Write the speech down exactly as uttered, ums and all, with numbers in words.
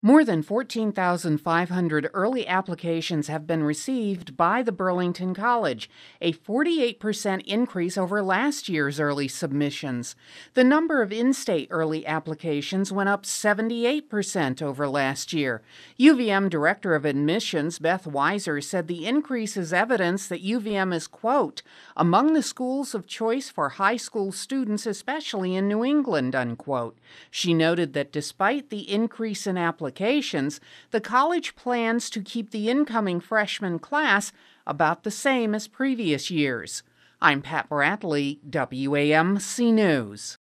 More than fourteen thousand five hundred early applications have been received by the Burlington College, a forty-eight percent increase over last year's early submissions. The number of in-state early applications went up seventy-eight percent over last year. U V M Director of Admissions Beth Weiser said the increase is evidence that U V M is, quote, among the schools of choice for high school students, especially in New England, unquote. She noted that despite the increase in applications, the college plans to keep the incoming freshman class about the same as previous years. I'm Pat Bradley, W A M C News.